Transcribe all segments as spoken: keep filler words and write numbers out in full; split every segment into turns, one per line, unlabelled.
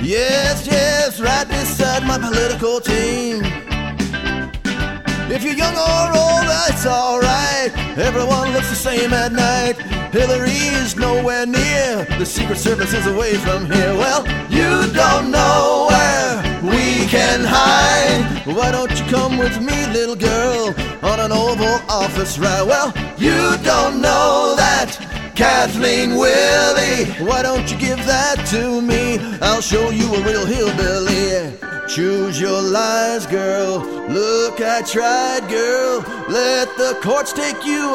Yes, yes, right beside my political team. If you're young or old, that's alright. Everyone looks the same at night. Hillary's nowhere near. The Secret Service is away from here. Well, you don't know where we can hide. Why don't you come with me, little girl, on an Oval Office ride? Well, you don't know that Kathleen Willie. Why don't you give that to me? I'll show you a real hillbilly. Choose your lies, girl. Look, I tried, girl. Let the courts take you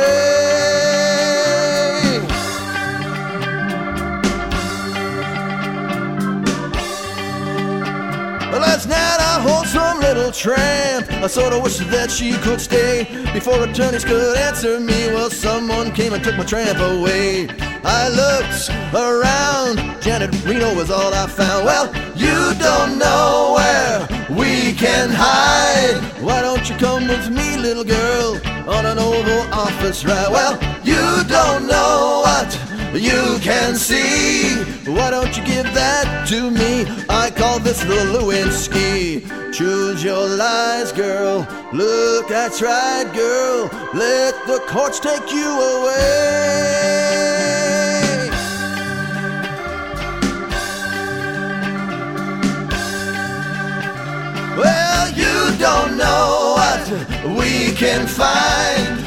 away. Last night I hold some little tramp. I sorta wish that she could stay before attorneys could answer me. Well, someone came and took my tramp away. I looked around, Janet Reno was all I found. Well, you don't know where we can hide. Why don't you come with me, little girl, on an Oval Office ride? Well, you don't know what you can see. Why don't you give that to me? I call this the Lewinsky. Choose your lies, girl. Look, I tried, girl. Let the courts take you away. Well, you don't know what we can find.